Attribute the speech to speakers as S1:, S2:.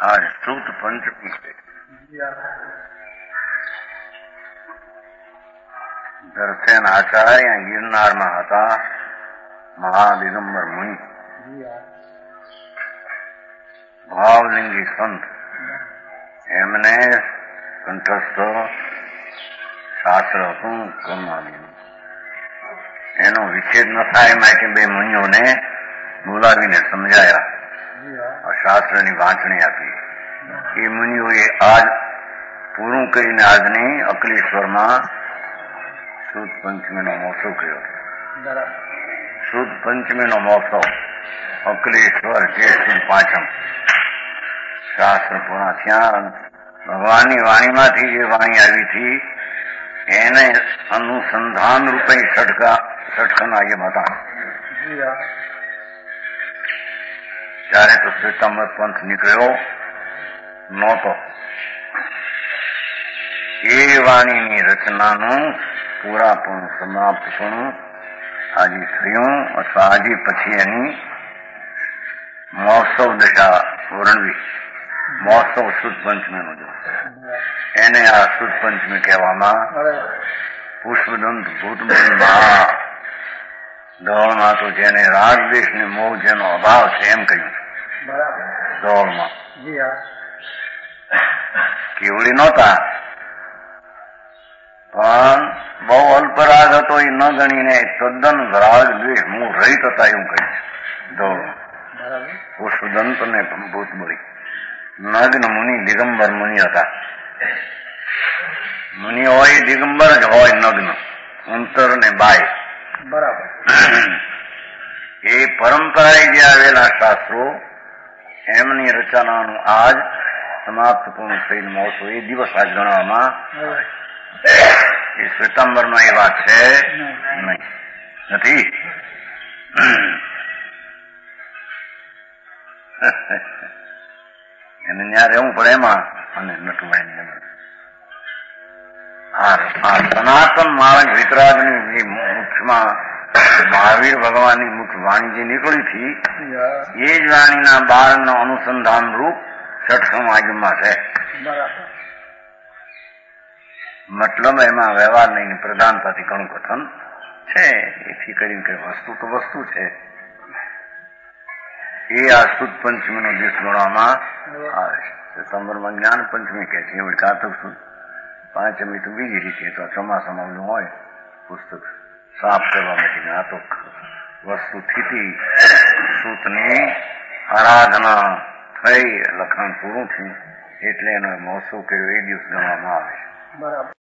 S1: आज सूत पंचमी છે. દર્શન આચાર્ય ગિરનારમાં હતા મહાદિગંબર મુનિ, ભાવલિંગી સંત. એમને કંઠસ્થ શાસ્ત્ર હતું કર્માદિનું. એનો વિચ્છેદ ન થાય માટે બે મુનિઓને બોલાવીને સમજાયા, શાસ્ત્રની વાંચણી આપી. એ મુનિઓએ આજ પૂરું કરીને આજની અકલેશ્વરમાં સુદ પંચમીનો મહોત્સવ કર્યો. સુદ પંચમીનો મહોત્સવ અકલેશ્વર જે સુદ પાંચમ શાસ્ત્ર પૂર્ણ થયા. ભગવાનની વાણીમાંથી જે વાણી આવી હતી એને અનુસંધાન રૂપે ષટખના એ હતા. ત્યારે તો શ્વેતાંબર પંથ નીકળ્યો નહોતો. એ વાણીની રચનાનું પૂરાપણું સમાપ્તપણું આજે થયું, અથવા આજે પછી એની મહોત્સવ દશા વર્ણવી. મહોત્સવ સુદ પંચમીનો જો એને આ સુદ પંચમી કહેવામાં. પુષ્પદંત ભૂતમણી મહા દોડમાં તો જેને રાગદ્વેષની મોહ જેનો અભાવ છે એમ કહ્યું દોડમાં. કેવડી નહોતા પણ બહુ અલ્પરાગ હતો એ ન ગણીને તદ્દન રાગ દ્વેષ મોહ રહિત હતા એવું કહ્યું દોડમાં. પુષ્પદંત ને ભૂતમળી નગ્ન મુનિ દિગંબર મુનિ હતા. મુનિ હોય દિગંબર જ હોય, નગ્ન અંતર ને બાય. બરાબર. એ પરંપરાએ જે આવેલા શાસ્ત્રો એમની રચનાનું આજ સમાપ્ત પૂર્ણ થઈને મહોત્સવ એ દિવસ આજ ગણવામાં આવે. એ શ્વેતાંબરમાં એ વાત છે નથી. એને ત્યાં રહેવું પડે એમાં અને નટુભાઈ સનાતન માર્ગ વિતરાગની મુખમાં મહાવીર ભગવાનની મુખ વાણી જે નીકળી હતી એ જ વાણીના બાળનો અનુસંધાન રૂપ ષટખમ આજમાં છે. મતલબ એમાં વ્યવહાર નહીં, પ્રધાનતાથી ઘણું કથન છે. એથી કરીને કે વસ્તુ તો વસ્તુ છે. એ આ સુદ પંચમીનો દિવસ ગણવામાં આવે છે. સપ્ટેમ્બરમાં જ્ઞાન પંચમી કહે છે. એવડી કારતક સુદ પાંચમી તો બીજી રીતે તો ચોમાસામાં હોય પુસ્તક સાફ કરવા માટે. આ તો વસ્તુ સ્થિતિ સૂતની આરાધના થઈ, લખાણ પૂરું થયું એટલે એનો મહોત્સવ કર્યો એ દિવસ ગણવામાં આવે છે. બરાબર.